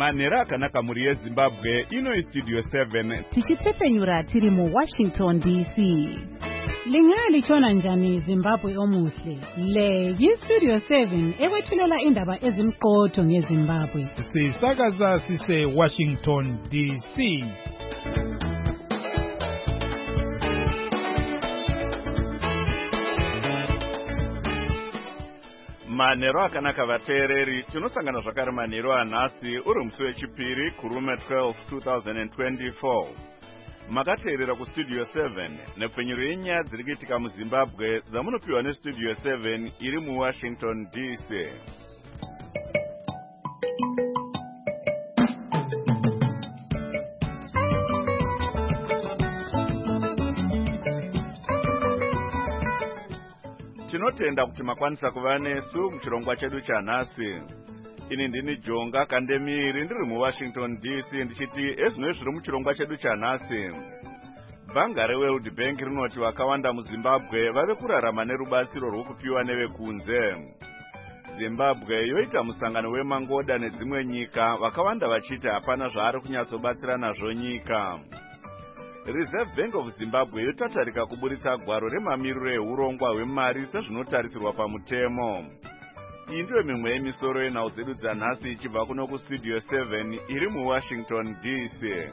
manhero akanaka muri yezimbabwe. Ino Studio 7 tichitsepenyura tiri mu Washington DC. Lingalichona njani Zimbabwe omuhle? Le yi-Studio 7 ewethulela indaba ezimqotho ngeZimbabwe. Sisakaza sise Washington DC. manhero akanaka vateereri, tinosangana zvakare manhero anhasi uri musi wechipiri kurume 12 2024. Makateerera kuStudio 7 nepfenyuro yenyaya dziri kuitika muZimbabwe dzamunopiwa neStudio 7 iri muWashington DC. Tinotenda kuti makwanisa kuva nesu muchirongwa chedu chanhasi. Ini ndini Jonga Kandemiri ndiri muWashington DC ndichiti ezvinoi zviri muchirongwa chedu chanhasi. Bhanga reWorld Bank rinoti vakawanda muZimbabwe vave kurarama nerubatsiro rwokupiwa nevekunze. Zimbabwe yoita musangano wemangoda nedzimwe nyika, vakawanda vachiti hapana zvaari kunyatsobatsira nazvo nyika. Reserve Bank of Zimbabwe yotatarika kuburitsa gwaro remamiriro ehurongwa hwemari sezvinotarisirwa pamutemo. Iyi ndiyo mimwe yemisoro yenhau dzedu dzanhasi ichibva kuno kuStudio 7 iri muWashington DC.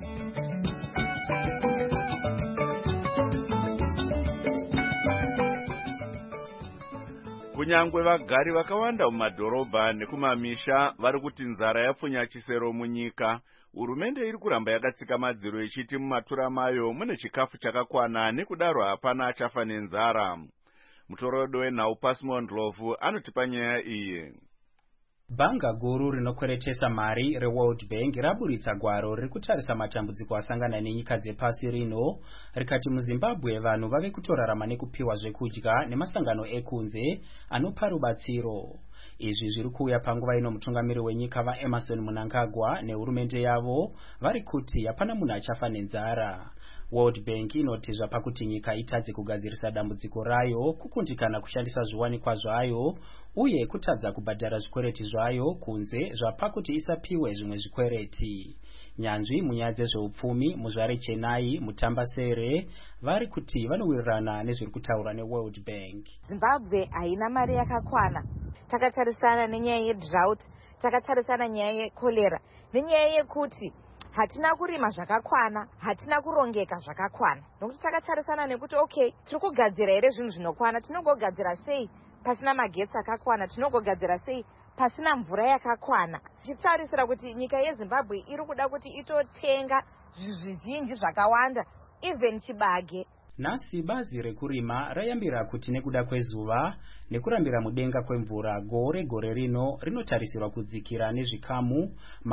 Kunyangwe vagari vakawanda mumadhorobha nekumamisha vari kuti nzara yapfunya chisero munyika, hurumende iri kuramba yakatsika madziro ichiti mumatura mayo mune chikafu chakakwana nekudaro hapana achafa nenzara. Mutorodo wenhau Pasmond Lovu anotipa nyaya iyi. Bhanga guru rinokweretesa mari reWorld Bank raburitsa gwaro riri kutarisa matambudziko asangana nenyika dzepasi rino, rikati muZimbabwe vanhu vave kutorarama nekupiwa zvekudya nemasangano ekunze anopa rubatsiro. Izvi zviri kuuya panguva ino mutungamiri wenyika vaEmmerson Mnangagwa nehurumende yavo vari kuti hapana munhu achafa nenzara. World Bank inoti zvapakuti nyika itadze kugadzirisa dambudziko rayo kukundikana kushandisa zviwanikwa zvayo uye kutadza kubhadhara zvikwereti zvayo kunze zvapakuti isapiwe zvimwe zvikwereti. Nyanzvi munyaya dzezveupfumi muzvare Chennai Mutambasere vari kuti vanowirirana nezviri kutaurwa neWorld Bank. Zimbabwe haina mari yakakwana. Takatarisana nenyaya yedrought, takatarisana nyaya yekolera, nenyaya yekuti hatina kurima zvakakwana, hatina kurongeka zvakakwana. Nokuti takatarisana nekuti okay, tiri kugadzira here zvinhu zvinokwana, tinogogadzira sei pasina magetsi akakwana, tinogogadzira sei pasina mvura yakakwana. Tichitarisira kuti nyika yeZimbabwe iri kuda kuti itotenga zvizhinji zvakawanda, even chibage. Nhasi bazi rekurima rayambira kuti nekuda kwezuva nekurambira mudenga kwemvura gore rino rinotarisirwa kudzikira nezvikamu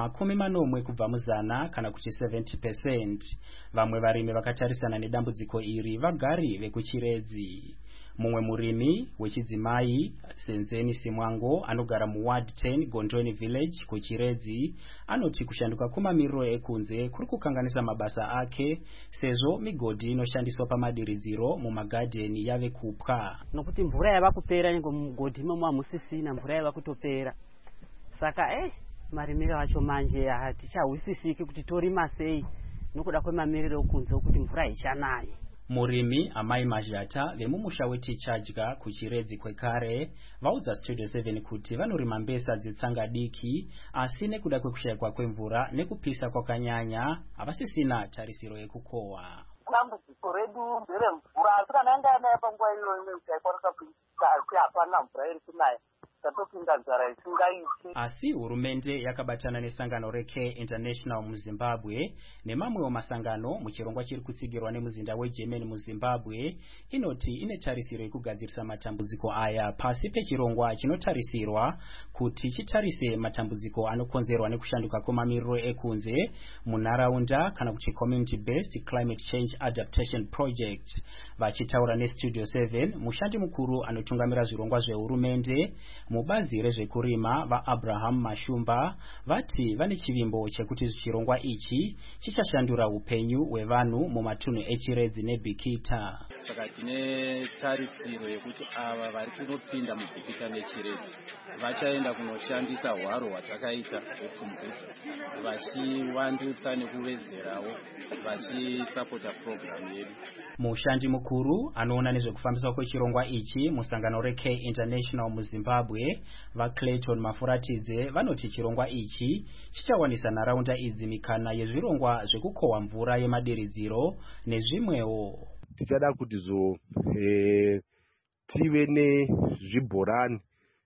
40 kubva muzana kana kuti 70%. Vamwe varimi vakatarisana nedambudziko iri vagari vekuchiredzi. Mumwe murimi wechidzimai Senzeni Simwango anogara muWard 10 Gondoni Village kuchiredzi anoti kushanduka kwemamiriro ekunze kuri kukanganisa mabasa ake sezvo migodhi inoshandiswa pamadiridziro mumagadheni yave kupwa. Nokuti mvura yava kupera nyengo mugodhi imomo hamusisina, mvura yava kutopera. Saka marimiro acho manje hatichahwisisiki kuti torima sei nokuda kwemamiriro ekunze kuti mvura haichanai. Murimi Amai Majata vemumusha weTichadya kuchiredzi kwekare vaudza Studio 7 kuti vanorima mbesa dzetsanga diki asi nekuda kwekushayikwa kwemvura nekupisa kwakanyanya havasisina tarisiro yekukohwa. Dambudziko redu nderemvura, asi kana yanga yanaya panguva iyoyo taikwanisa kuti hapana mvura iri kunaya, tatopinda nzara isingaiti. Asi hurumende yakabatana nesangano reCare International muZimbabwe nemamwewo masangano muchirongwa chiri kutsigirwa nemuzinda weGermany muZimbabwe inoti ine tarisiro yekugadzirisa matambudziko aya pasi pechirongwa chinotarisirwa kuti chitarise matambudziko anokonzerwa nekushanduka kwemamiriro ekunze munharaunda kana kuti Community Based Climate Change Adaptation Project. Vachitaura neStudio 7 mushandi mukuru anotungamira zvirongwa zvehurumende Mubazi rezvekurima vaAbraham Mashumba vati vane chivimbo chekuti chirongwa ichi chichashandura upenyu hwevanhu mumatunhu eChiredzi neBikita. Saka tine tarisiro yekuti ava vari kunopinda muBikita neChiredzi vachaenda kunoshandisa hwaro hwatakaita hwepfumvudza vachivandutsa nekuvedzerawo vachisapota purogiramu yedu. Mushandi mukuru anoona nezvekufambiswa kwechirongwa ichi musangano reK International muZimbabwe vaClayton Mafuratidze vanoti chirongwa ichi chichawanisa nharaunda idzi mikana yezvirongwa zvekukohwa mvura yemadiridziro nezvimwewo. Tichada kuti tive nezvibhorani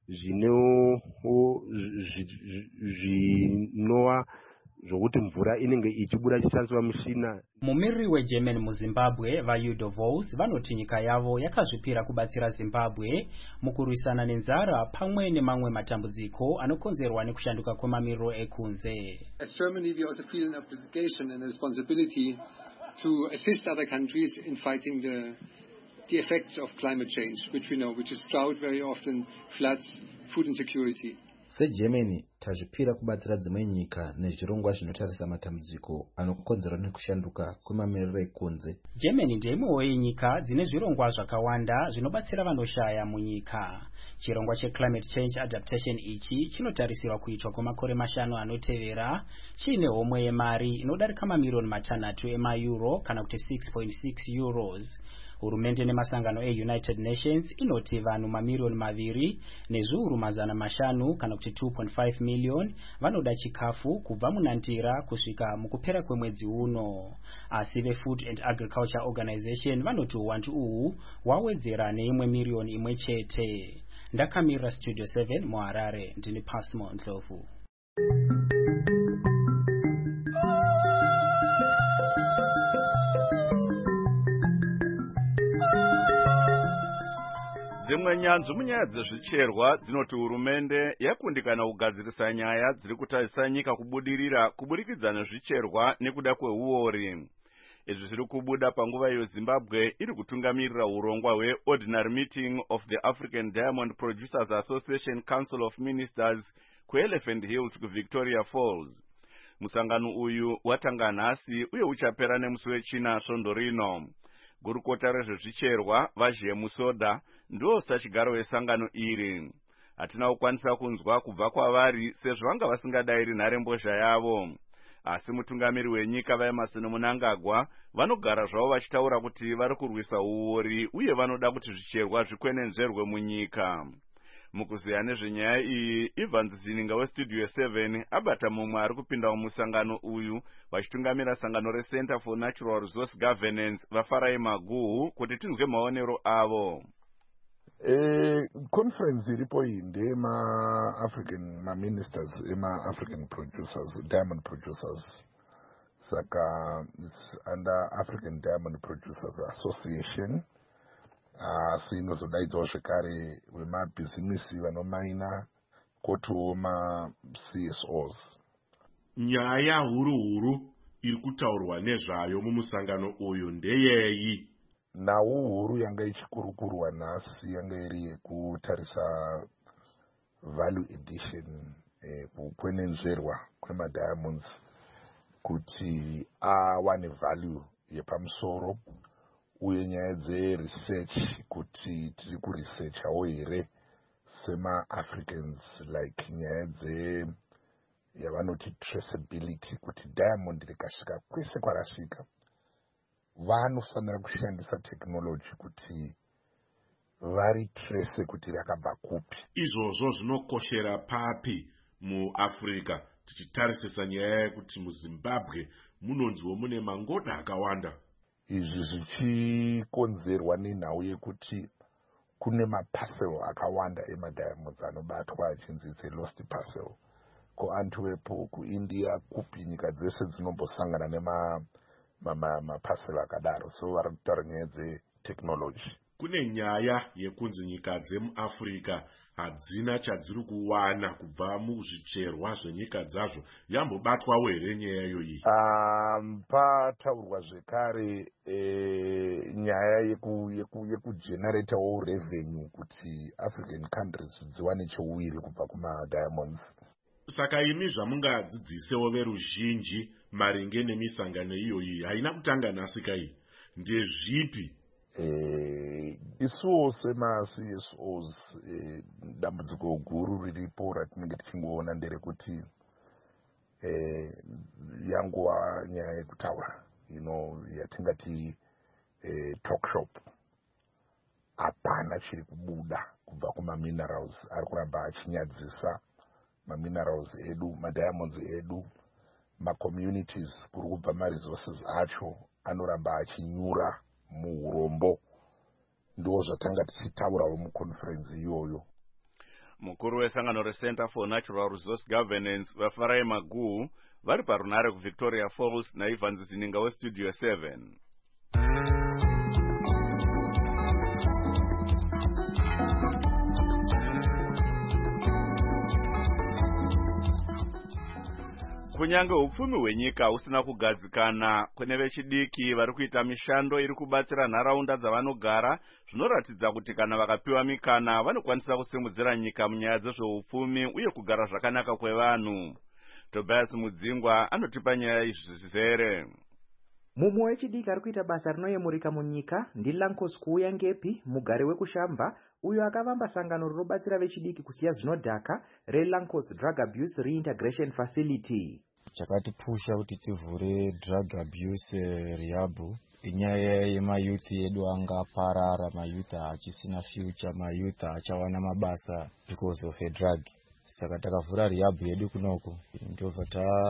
zvinova zvokuti mvura inenge ichibuda chichishandiswa mishina. Mumiriri weGerman muZimbabwe vaUdo Vos vanoti nyika yavo yakazvipira kubatsira Zimbabwe mukurwisana nenzara pamwe nemamwe matambudziko anokonzerwa nekushanduka kwemamiriro ekunze. As Germany, we also feel an obligation and a responsibility to assist other countries in fighting the effects of climate change, which we know, which is drought very often, floods, food insecurity. SeGermany tazvipira kubatsira dzimwe nyika nezvirongwa zvinotarisa matambudziko anokonzerwa nekushanduka kwemamiriro ekunze. Germany ndeyimwewo yenyika dzine zvirongwa zvakawanda zvinobatsira vanoshaya munyika. Chirongwa cheClimate Change Adaptation ichi chinotarisirwa kuitwa kwemakore 5 anotevera chiine homwe yemari inodarika mamiliyoni 3 emaeuro kana kuti 6.6 euros. Hurumende nemasangano eUnited Nations inoti vanhu mamiliyoni 2 nezviuru 500 kana kuti 2.5 million vanoda chikafu kubva munandira kusvika mukupera kwemwedzi uno. Asi veFood and Agriculture Organization vanoti uwandu uhu wawedzera neimwe miliyoni imwe chete. Ndakamira Studio 7 muHarare, ndini Pasmo Ndlovu. Dzimwe nyanzvu munyaya dzezvicherwa dzinoti hurumende yakundikana kugadzirisa nyaya dziri kutarisa nyika kubudirira kuburikidza nezvicherwa nekuda kweuori. Izvi zviri kubuda panguva iyo Zimbabwe iri kutungamirira urongwa hweOrdinary Meeting of the African Diamond Producers Association Council of Ministers kuElephant Hills kuVictoria Falls. Musangano uyu watanga nhasi uye uchapera nemusi wechina svondo rino. Gurukota rezvezvicherwa vaZhie Musoda ndo sachigaro wesangano iri. Hatina kukwanisa kunzwa kubva kwavari sezvo vanga vasingadayiri nharembozha yavo. Asi mutungamiri wenyika vaEmerson Mnangagwa vanogara zvavo vachitaura kuti vari kurwisa uori uye vanoda kuti zvicherwa zvikwenenzverwe munyika. Mukuziya nezvenyaya iyi, Evans Zininga weStudio 7 abata mumwe ari kupinda mumusangano uyu vachitungamira sangano reCenter for Natural Resource Governance vaFarai Maguhu kuti tinzwe maonero avo. Conference iripo iyi ndeyema ministers African producers, diamond producers. Saka it's under African Diamond Producers Association. Sinozodaidzwawo zvekare vemabhizimisi vanomaina kotiwo maCSOs. Nyaya huru iri kutaurwa nezvayo mumusangano uyu ndeyeyi? Nawo huru yanga ichikurukurwa nhasi yanga iri yekutarisa value addition, kukwenenzverwa kwemadiamonds kuti awane value yepamusoro, uye nyaya dzeresearch kuti tiri kuresearchawo here sema-Africans, like nyaya yavanoti traceability, kuti diamond rikasvika kwese kwarasvika vanofanira kushandisa technology kuti varitrace kuti rakabva kupi. Izvozvo zvinokoshera papi muAfrica tichitarisisa nyaya yekuti muZimbabwe munonziwo mune mangoda akawanda? Izvi zvichikonzerwa nenhau yekuti kune maparcel akawanda emadiamonds anobatwa achinzi lost parcel. KuAntwerp, kuIndia, kupi nyika dzese dzinombosangana maparcel akadaro. So vari kutaura nyaya dzetechnology. kune nyaya yekunzi nyika dzemuAfrica hadzina chadziri kuwana kubva muzvicherwa zvenyika dzazvo. Yambobatwawo here nyaya iyoyi? Pataurwa zvekare nyaya yekugeneratewo revenue kuti African countries dziwane cheuwiri kubva kumadiamonds. Saka imi zvamungadzidzisewo veruzhinji maringe nemisangano iyoyi haina kutanga nhasi kai, ndezvipi? Isuwo sema-CSOs dambudziko guru riripo ratinenge tichingoona nderekuti yanguva nyaya yekutaura yatingati talk shop. Hapana chiri kubuda kubva kumaminerals ari kuramba achinyadzisa maminerals edu, madiamonds edu, macommunities kuri kubva maresources acho anoramba achinyura muurombo. Ndo zvatanga tichitaurawo muconference iyoyo. Mukuru wesangano reCenter for Natural Resource Governance vaFarai Maguhu vari parunare kuVictoria Falls naIvan Zininga weStudio 7. Kunyange upfumi hwenyika usina kugadzikana, kune vechidiki vari kuita mishando iri kubatsira nharaunda dzavanogara, zvinoratidza kuti kana vakapiwa mikana vanokwanisa kusimudzira nyika munyaya dzezveupfumi uye kugara zvakanaka kwevanhu. Tobias Mudzingwa anotipa nyaya izvi zvizere. Mumwe wechidiki ari kuita basa rinoyemurika munyika ndiLankos Kuuya Ngepi, mugari wekushamba, uyo akavamba sangano rinobatsira vechidiki kusiya zvinodhaka reLankos Drug Abuse Reintegration Facility. Chakatipusha kuti tivhure drug abuse rehab inyaya yemayuthi edu anga aparara, mayuthi achisina future, mayuthi achawana mabasa because of a drug. Saka takavhura rehab yedu kunoko ndobva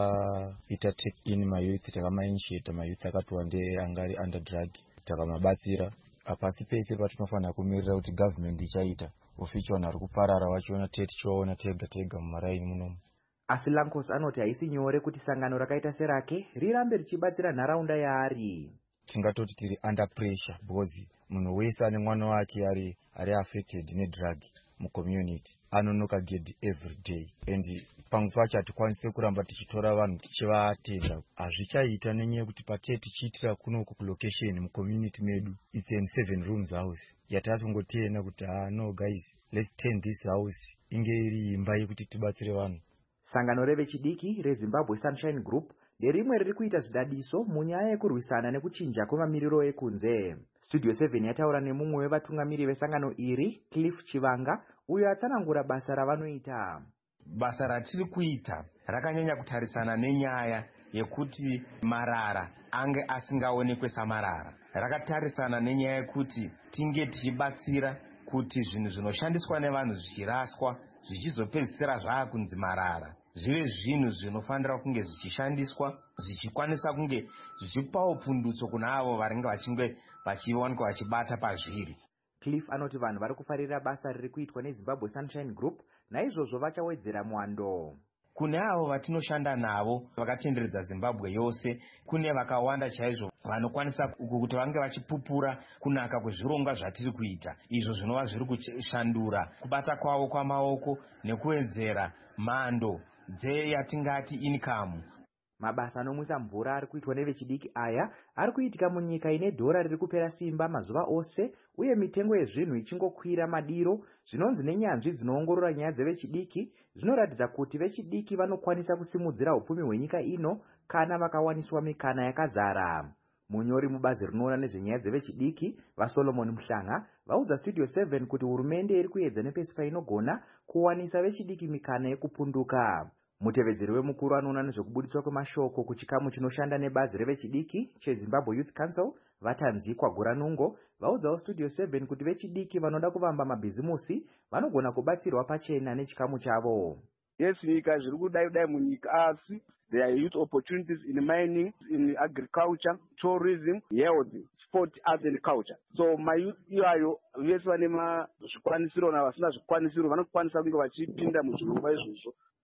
taita take in mayuthi, takamainitiate mayuthi akatwa angari under drug, takamabatsira. Apasi pese patinofanira kumirira kuti government ichaita oficho vanhu vari kuparara vachiona tichiona tega mumaraini munomu. Asi Lankos anoti haisi nyore kuti sangano rakaita serake rirambe richibatsira nharaunda yaari. Tingatoti tiri under pressure because munhu wese ane mwana wake ari affected nedrug mucommunity anonoka gedi every day, and pamwe pacho hatikwanise kuramba tichitora vanhu tichivatenda. Hazvichaita nenyaya yekuti patee tichiitira kunoko kulocation mucommunity medu it's in 7 rooms house yatasongotenda kuti no guys let's turn this house inge iri imba yekuti tibatsire vanhu. Sangano revechidiki reZimbabwe Sunshine Group nderimwe riri kuita zvidadiso munyaya yekurwisana nekuchinja kwemamiriro ekunze. Studio 7 yataura nemumwe wevatungamiri vesangano iri, Cliff Chivanga, uyo atsanangura basa ravanoita. Basa ratiri kuita rakanyanya kutarisana nenyaya yekuti marara ange asingaonekwe samarara. Rakatarisana nenyaya yekuti tinge tichibatsira kuti zvinhu zvinoshandiswa nevanhu zvichiraswa zvichizopedzisira zvaakunzi marara zvive zvinhu zvinofanira kunge zvichishandiswa zvichikwanisa kunge zvichipawo pundutso kuna avo varinge vachinge vachiwanikwa vachibata pazviri. Cliff anoti vanhu vari kufarira basa riri kuitwa neZimbabwe Sunshine Group, naizvozvo vachawedzera mwando. Kune avo vatinoshanda navo vakatenderedza Zimbabwe yose, kune vakawanda chaizvo vanokwanisa kuti vange vachipupura kunaka kwezvirongwa zvatiri kuita. Izvo zvinova zviri kushandura kubata kwavo kwamaoko nekuwedzera mhando dzeyatingati income. Mabasa anomwisa mvura ari kuitwa nevechidiki aya ari kuitika munyika ine dhora riri kupera simba mazuva ose uye mitengo yezvinhu ichingokwira madiro. Zvinonzi nenyanzvi dzinoongorora nyaya dzevechidiki zvinoratidza kuti vechidiki vanokwanisa kusimudzira upfumi hwenyika ino kana vakawaniswa mikana yakazara. Munyori mubazi rinoona nezvenyaya dzevechidiki vaSolomon Muhlanga vaudza Studio 7 kuti hurumende iri kuedza nepesi painogona kuwanisa vechidiki mikana yekupunduka. Mutevedzeri wemukuru anoona nezvekubuditswa kwemashoko kuchikamu chinoshanda nebazi revechidiki cheZimbabwe Youth Council Vatanzikwa Guranungo vaudzawo Studio 7 kuti vechidiki vanoda kuvamba mabhizimusi vanogona kubatsirwa pachena nechikamu chavo. Yes, nyika zviri kudai munyika asi there are youth opportunities in mining, in agriculture, tourism, health, sport, arts and culture. So mayouth iwayo vese vane zvikwanisiro navasina zvikwanisiro vanokwanisa kunge vachipinda muzvirongwa izvozvo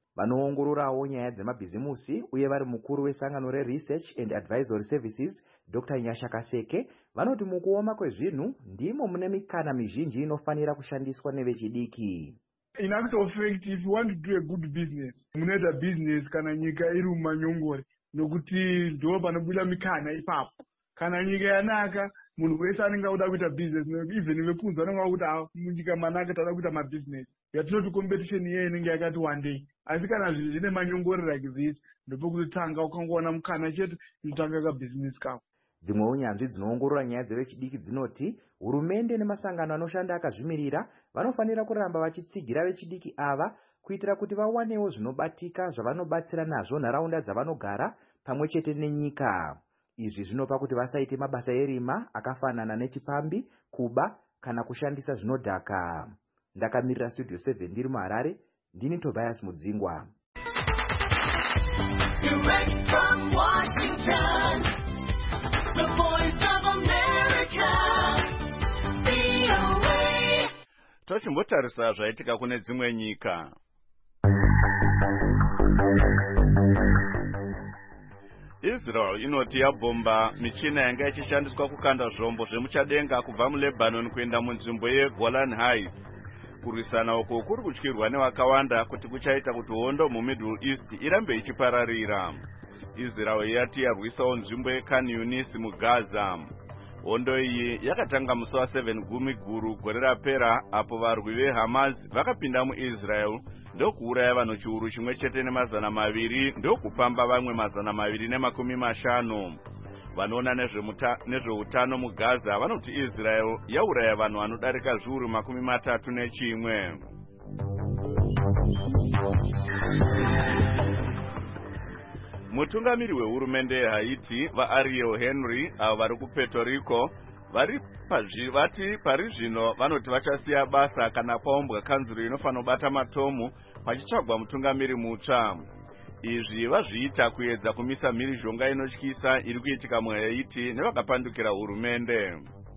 vanoongororawo nyaya dzemabhizimusi uye vari mukuru wesangano reresearch and advisory services Dr. Nyasha Kaseke vanoti mukuoma kwezvinhu ndimo mune mikana mizhinji inofanira kushandiswa nevechidiki. In actual fact, if you want to do a good business, munoita business kana nyika iri mumanyongore nokuti ndo panobuda mikana ipapo. Kana nyika yanaka munhu wese anenge auda kuita business, even vekunzwa vanenge vakuti munyika manaka tauda kuita mabusiness. Yatinoti competition iye inenge yakati one day. Asi kana zvine manyongore like this ndopokutanga ukangoona mukana chete unotanga ka business kako. Dzimwe unyanzvi dzinoongorora nyaya dzevechidiki dzinoti hurumende nemasangano anoshanda akazvimirira vanofanira kuramba vachitsigira vechidiki ava kuitira kuti vawanewo zvinobatika zvavanobatsira nazvo nharaunda dzavanogara pamwe chete nenyika. Izvi zvinopa kuti vasaite mabasa erima akafanana nechipambi, kuba kana kushandisa zvinodhaka. Ndakamirira Studio 7 ndiri muHarare, ndini Tobias Mudzingwa. Direct from Washington, the voice of America, VOA. Tochimbotarisa zvaitika kune dzimwe nyika. Israel inoti yabhomba michina yanga ichishandiswa kukanda zvombo zvemuchadenga kubva muLebanon kuenda munzvimbo yeGolan Heights. Kurwisana uko kuri kutyirwa nevakawanda kuti kuchaita kuti hondo muMiddle East irambe ichipararira. Israel yati yarwisawo nzvimbo yeKhan Yunis muGaza. Hondo iyi yakatanga musi wa7 Gumiguru gore rapera apo varwi veHamas vakapinda muIsrael ndokuuraya vanhu chiuru chimwe chete ne200 ndokupamba vamwe 250. Vanoona nezveutano muGaza vanoti Israel yauraya vanhu vanodarika zviuru 31. Mutungamiri wehurumende yeHaiti vaAriel Henry avo vari kuPuerto Rico vati pari zvino vanoti vachasiya basa kana paumbwa kanzuro inofanira kubata matomu pachitsvagwa mutungamiri mutsva. Izvi vazviita kuedza kumisa mhirizhonga inotyisa iri kuitika muHaiti nevakapandukira hurumende.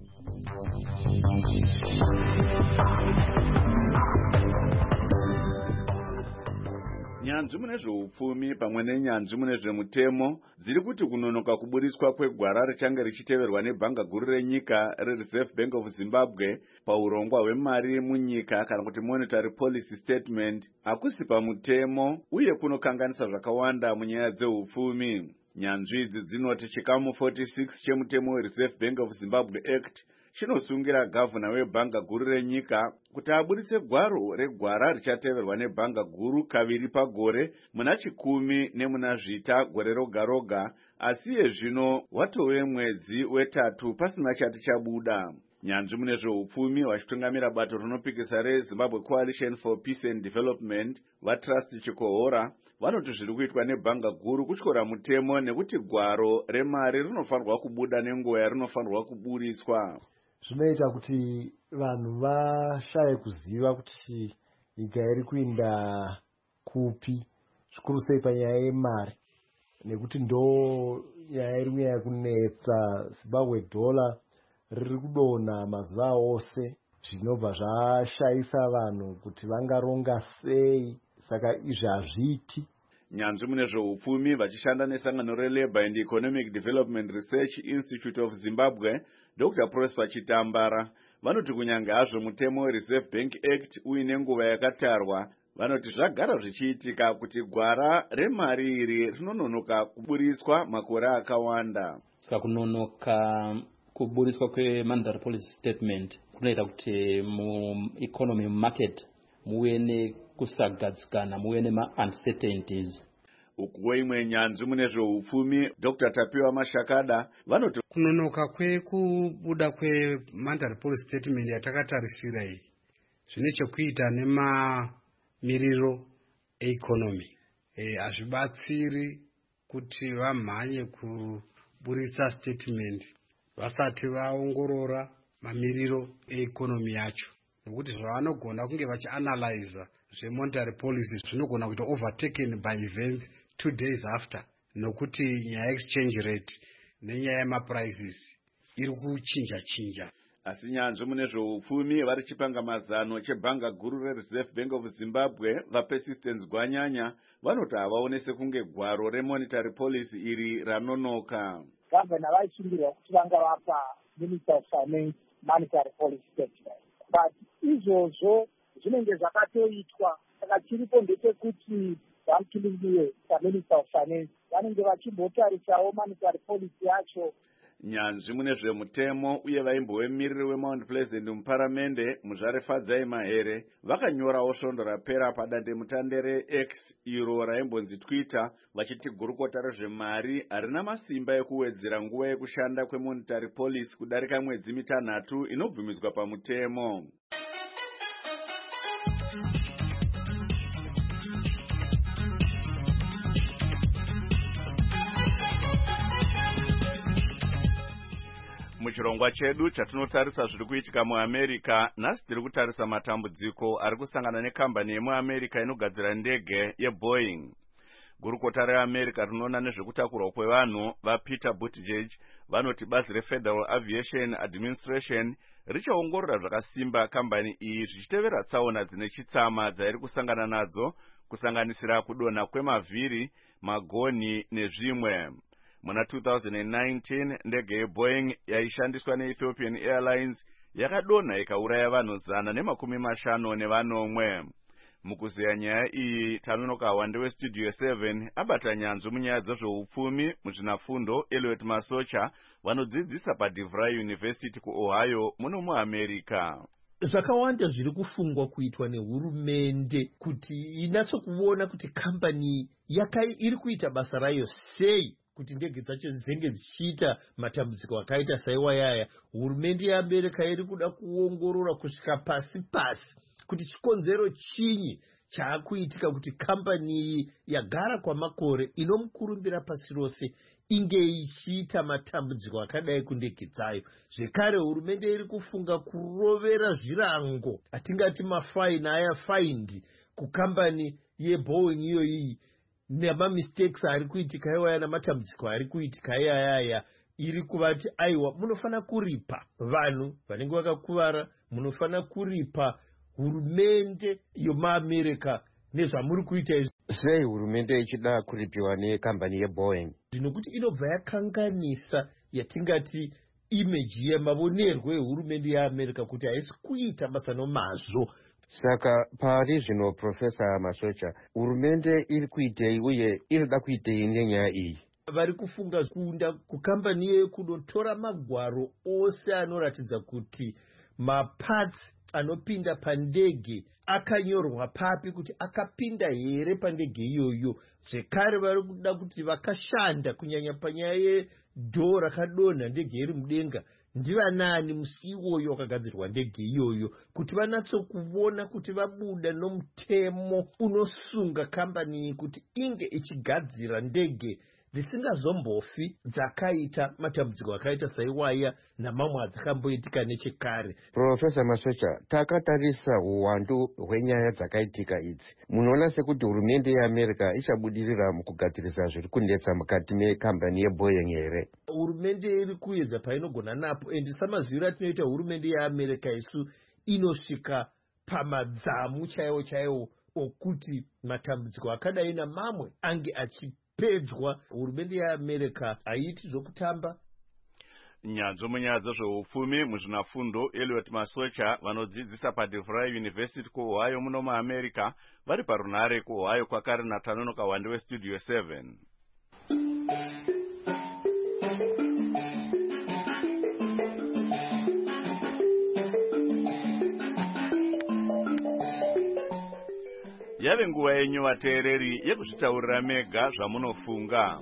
Nyanzvi mune zveupfumi pamwe nenyanzvi mune zvemutemo dziri kuti kunonoka kuburiswa kwegwara richange richiteverwa nebhanga guru renyika reReserve Bank of Zimbabwe paurongwa hwemari munyika kana kuti monetary policy statement hakusi pamutemo uye kunokanganisa zvakawanda munyaya dzeupfumi. Nyanzvi idzi dzinoti chikamu 46 chemutemo weReserve Bank of Zimbabwe Act chinosungira gavhuna webhanga guru renyika kuti aburitse gwaro regwara richateverwa nebhanga guru kaviri pagore muna 10 nemuna Zvita gore roga roga, asi yezvino watove mwedzi wetatu pasina chati chabuda. Nyanzvi mune zveupfumi vachitungamira bato rinopikisa reZimbabwe Coalition for Peace and Development vaTrust Chikohora vanoti zviri kuitwa nebhanga guru kutyora mutemo nekuti gwaro remari rinofanirwa kubuda nenguva yarinofanirwa kuburiswa. Zvinoita kuti vanhu vashaye kuziva kuti nyika iri kuenda kupi, zvikuru sei panyaya yemari, nekuti ndo nyaya iri kunyanya kunetsa. Zimbabwe dollar riri kudonha mazuva ose, zvinobva zvashayisa vanhu kuti vangaronga sei, saka izvi hazviiti. Nyanzvi mune zveupfumi vachishanda nesangano reLabour and Economic Development Research Institute of Zimbabwe Dr. Prosper Chitambara vanoti kunyange hazvo mutemo weReserve Bank Act uine nguva yakatarwa, vanoti zvagara zvichiitika kuti gwara remari iri rinononoka kuburiswa makore akawanda. Saka kunonoka kuburiswa kwemonetary policy statement kunoita kuti mueconomy market muve nekusagadzikana, muve nema-uncertainties. Ukuwo imwe nyanzvi mune zveupfumi Dr. Tapiwa Mashakada vanoti kunonoka kwekubuda kwemonetary policy statement yatakatarisira iyi zvine chekuita nemamiriro economy. Hazvibatsiri kuti vamhanye kuburitsa statement vasati vaongorora mamiriro economy yacho, nokuti zvavanogona kunge vachianalyza zvemonetary policy zvinogona kuita overtaken by events 2 days after, nokuti nyaya exchange rate nenyaya yemaprices iri kuchinja. asi nyanzvi mune zveupfumi vari chipangamazano chebhanga guru rereserve bank of zimbabwe vapersistence gwanyanya vanoti havaonese kunge gwaro remonetary policy iri ranonoka. Gavana vaisungirwa kuti vanga vapa minister of finance monetary policy statement, but izvozvo zvinenge zvakatoitwa. Saka chiripo ndechekuti vamukiliwe saminister of finance vanenge vachimbotarisawo monetary policy yacho. Nyanzvi mune zvemutemo uye vaimbovemiriri weMount Pleasant muparamende Muzvare Fadzai Mahere vakanyorawo svondo rapera padandemutande reX iro raimbonzi Twitter vachiti gurukota rezvemari harina masimba ekuwedzera nguva yekushanda kwemonetary policy kudarika mwedzi mitanhatu inobvumiswa pamutemo. Muchirongwa chedu chatinotarisa zviri kuitika muAmerica, nhasi tiri kutarisa matambudziko ari kusangana nekambani yemuAmerica inogadzira ndege yeBoeing. Gurukota reAmerica rinoona nezvekutakurwa kwevanhu vaPeter Buttigieg vanoti bazi reFederal Aviation Administration richaongorora zvakasimba kambani iyi zvichitevera tsaona dzine chitsama dzairi kusangana nadzo, kusanganisira kudonha kwemavhiri, magonhi nezvimwe. Muna 2019 ndege yeBoeing yaishandiswa neEthiopian Airlines yakadonha ikauraya vanhu 150. Mukuzeya nyaya iyi Tanunoka Wande weStudio 7 abata nyanzvi munyaya dzezveupfumi muzvinafundo Elliot Masocha vanodzidzisa paDeVry University kuOhio muno muAmerica. Zvakawanda zviri kufungwa kuitwa nehurumende kuti inatsokuona kuti kambani iri kuita basa rayo sei kuti ndege dzacho dzenge dzichiita matambudziko akaita saiwayaya. Hurumende yeAmerica iri kuda kuongorora kusvika pasi kuti chikonzero chinyi chaakuitika kuti kambani iyi yagara kwamakore inomukurumbira pasi rose inge ichiita matambudziko akadai kundege dzayo. Zvekare hurumende iri kufunga kurovera zvirango atingati mafaini aya faindi kukambani yeBoeing iyoyi nemamistakes ari kuitika iwaya namatambudziko ari kuitika iyaya. Iri kuvati aiwa munofana kuripa vanhu vanenge vakakuvara, munofana kuripa hurumende yomuAmerica nezvamuri kuita izvi. Sei hurumende ichida kuripiwa nekambani yeBoeing? Ndinokuti inobva yakanganisa yatingati image yemavonerwo ehurumende yeAmerica kuti haisi kuita basa nomazvo. Saka pari zvino Professor Masocha, hurumende iri kuitei uye inoda kuitei nenyaya iyi? Vari kufunga kuunda kukambani yeyo kunotora magwaro ose anoratidza kuti maparts anopinda pandege akanyorwa papi kuti akapinda here pandege iyoyo. Zvekare vari kuda kuti vakashanda kunyanya panyaya yedhoo rakadonha ndege iri mudenga ndivanani musi iwoyo wakagadzirwa ndege iyoyo, kuti vanatsokuona kuti vabuda nomutemo unosunga kambani iyi kuti inge ichigadzira ndege dzisingazombofi dzakaita matambudziko akaita saiwaya namamwe adzakamboitika nechekare. Professor Masocha, takatarisa uwandu hwenyaya dzakaitika idzi, munoona sekuti hurumende yeAmerica ichabudirira mukugadzirisa zviri kunetsa mukati mekambani yeBoeing here? Hurumende iri kuedza painogona napo, endi samaziviro atinoita hurumende yeAmerica isu inosvika pamadzamu chaiwo okuti matambudziko akadai namamwe ange achipedzwa. Hurumende yeAmerica haiti zvokutamba. Nyanzvi munyaya dzezveupfumi muzvinafundo Elliot Masocha vanodzidzisa paDeVry University kuOhio muno muAmerica vari parunhare kuOhio kwakare naTanonoka Wande weStudio 7. Yave nguva yenyu vateereri yekuzvitaurira mega zvamunofunga.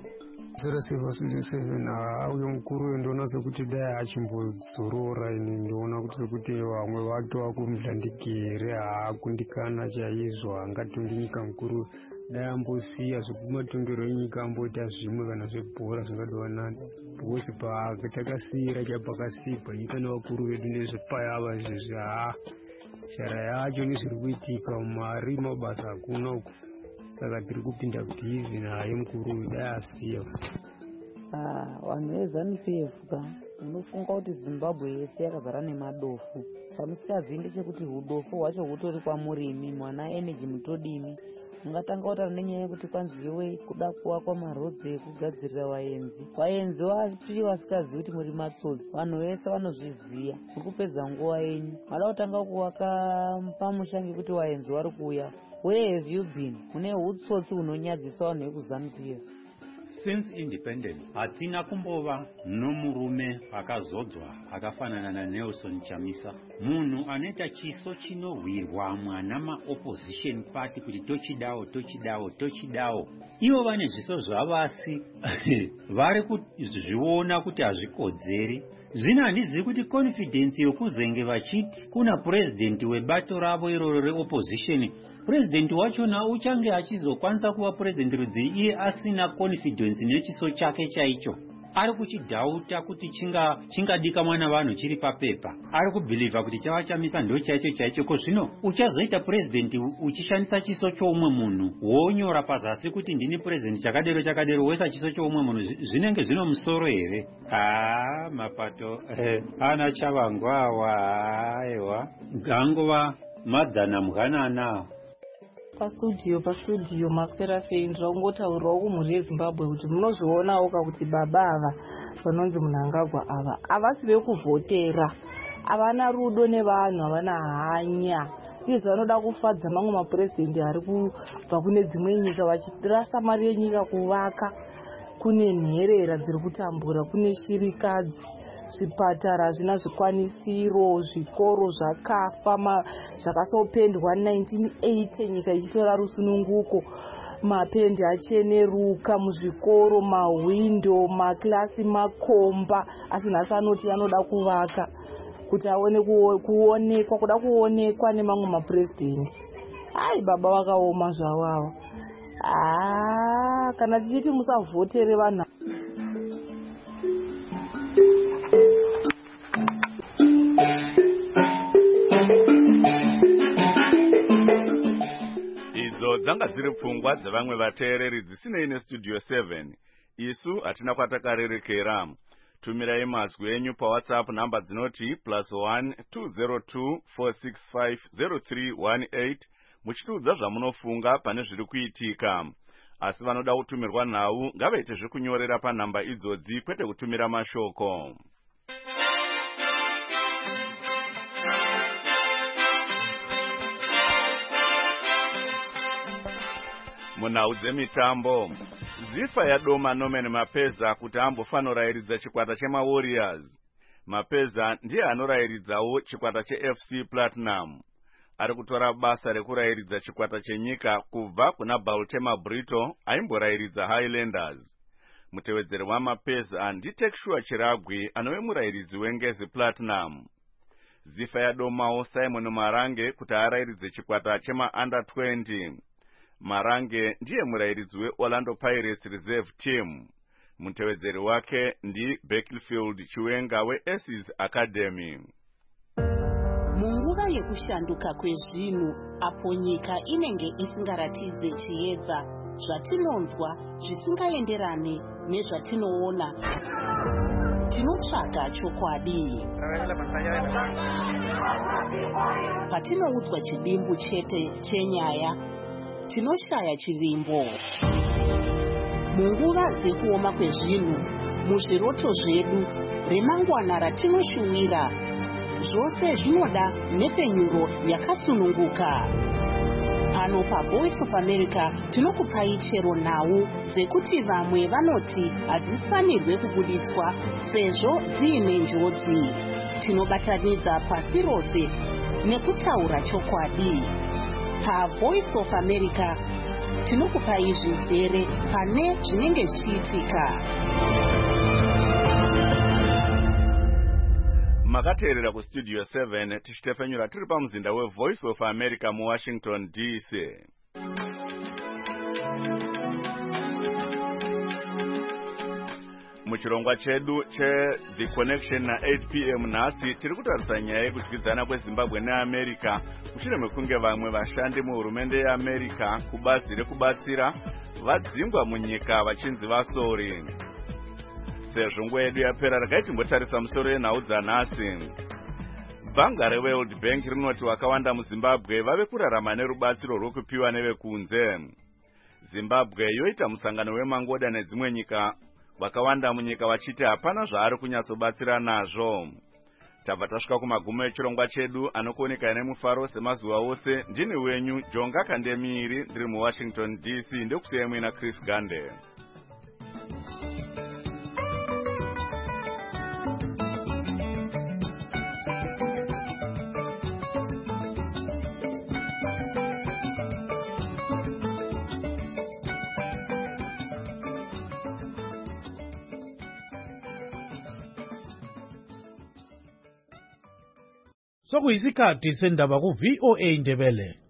07 uyo mukuru uyo ndoona sekuti dai achimbodzorora ini ndoona kuti sekuti vamwe vatova kumudhandiki here haakundikana chaizvo angatongi nyika mukuru dai ambosiya zvekumatongero enyika amboita zvimwe kana zvebhora zvingadova nani because patakasiyira chapakasikwa nyika nevakuru vedu nezvepayava izvezvi shara yacho nezviri kuitika mari mabasa hakuna uku. Saka tiri kupinda bhizi naye mukuru dai asiya. Vanhu veZANU-PF unofunga kuti Zimbabwe yese yakazara nemadofu. Chamusingazivi ndechekuti udofu hwacho hutori kwamurimi, mwana energy mutodini. Ungatanga kutaura nenyaya yekuti kwanziwe kuda kuvakwa marodzi ekugadzirira vaenzi. Vaenzi vapi vasingazivi kuti muri matsotsi. Vanhu vese vanozviziva. Muri kupedza nguva yenyu. Mada kutanga kuvaka pamusha ngekuti vaenzi vari kuuya. Where have you been? Mune hutsotsi hunonyadzisa vanhu vekuZANU-PF. Since independence, hatina kumbova nomurume akazodzwa akafanana naNelson Chamisa, munhu anoita chiso chinohwirwa mwana ma-opposition party kuti tochidawo. Ivo vane zviso zvavasi vari kuzviona kuti hazvikodzeri. Zvino handizivi kuti confidence yokuzenge vachiti kuna president webato ravo iroro reopposition, president wachona uchange achizokwanisa kuva president rudzi iye asina confidence nechiso chake chaicho. Ari kuchidhauta kuti chingadika mwana vanhu chiri papepa. Ari kubhiliva kuti chava Chamisa ndo chaicho ko zvino uchazoita president uchishandisa chiso choumwe munhu. Wonyora pazasi kuti ndini president chakadero wesa chiso choumwe munhu zvinenge zvino musoro here. Mapato ana chavangwawa aiwa. Gangova madzana mganana. Pastudio maswera sei ndaungotaurawo kumhuri yeZimbabwe kuti munozvionawo kuti baba ava vanonzi Mnangagwa ava havasi vekuvhotera, havana rudo nevanhu, havana hanya. Izvo vanoda kufadza mamwe mapurezidendi ari kubva kune dzimwe nyika vachirasa mari yenyika kuvaka. Kune nherera dziri kutambura, kune shirikadzi, zvipatara hazvina zvikwanisiro, zvikoro zvakafa, zvakasopendwa 1980 nyika ichitora rusununguko, mapendi acheneruka muzvikoro, mahwindo, makilasi makomba, asi nhasi anoti anoda kuvaka kuti aone kuonekwa, kuda kuonekwa nemamwe mapurezidendi. Ai baba vakaoma zvavavo. Kana tichiti musavhotere vanhu idzo dzanga dziri pfungwa dzevamwe vateereri dzisinei nestudio 7. Isu hatina kwatakarerekera. Tumirai mazwi enyu paWhatsApp namba dzinoti +1 202 465 0318 muchitiudza zvamunofunga pane zviri kuitika. Asi vanoda kutumirwa nhau ngavaite zvekunyorera panhamba idzodzi kwete kutumira mashoko. Munhau dzemitambo, zifa yadoma Norman Mapeza kuti ambofanorayiridza chikwata chemaWarriors. Mapeza ndiye anorayiridzawo chikwata cheFC Platinum. Ari kutora basa rekurayiridza chikwata chenyika kubva kuna Baltimore Brito aimborayiridza Highlanders. Mutevedzeri waMapeza ndiTekshua Chiragwi anove murayiridzi weNgezi Platinum. Zifa yadomawo Simon Marange kuti arayiridze chikwata chema-under 20. Marange ndiye murayiridzi weOrlando Pirates Reserve Team. Mutevedzeri wake ndi Beckfield Chiwenga weAces Academy. Munguva yekushanduka kwezvinhu, apo nyika inenge isingaratidze chiedza, zvatinonzwa zvisingaenderane nezvatinoona, tinotsvaga chokwadi. Patinoudzwa chidimbu chete chenyaya, tinoshaya chivimbo. Munguva dzekuoma kwezvinhu, muzviroto zvedu, remangwana ratinoshuwira, zvose zvinoda nhepfenyuro yakasununguka. Pano paVoice of America tinokupai chero nhau dzekuti vamwe vanoti hadzifanirwe kubuditswa sezvo dziine njodzi. Tinobatanidza pasi rose nekutaura chokwadi. PaVoice of America tinokupai zvizere pane zvinenge zvichiitika. Makateerera kustudio 7 tichitefenyura tiri pamuzinda weVoice of America muWashington DC. Muchirongwa chedu The Connection na 8 p.m. nhasi tiri kutarisa nyaya yekudyidzana kweZimbabwe neAmerica mushure mekunge vamwe vashandi muhurumende yeAmerica kubazi rekubatsira vadzingwa munyika vachinzi vasori. sezvo nguva yedu yapera regai timbotarisa musoro yenhau dzanhasi. Bhanga reWorld Bank rinoti vakawanda muZimbabwe vave kurarama nerubatsiro rwokupiwa nevekunze. Zimbabwe yoita musangano wemangoda nedzimwe nyika vakawanda munyika vachiti hapana zvaari kunyatsobatsira nazvo. Tabva tasvika kumagumo echirongwa chedu anokuoneka nemufaro semazuva ose. Ndini wenyu Jonga Kandemiri ndiri muWashington DC. Ndokusiyai muina Chris Gande. Sokuyisikhathi sendaba ku VOA Ndebele.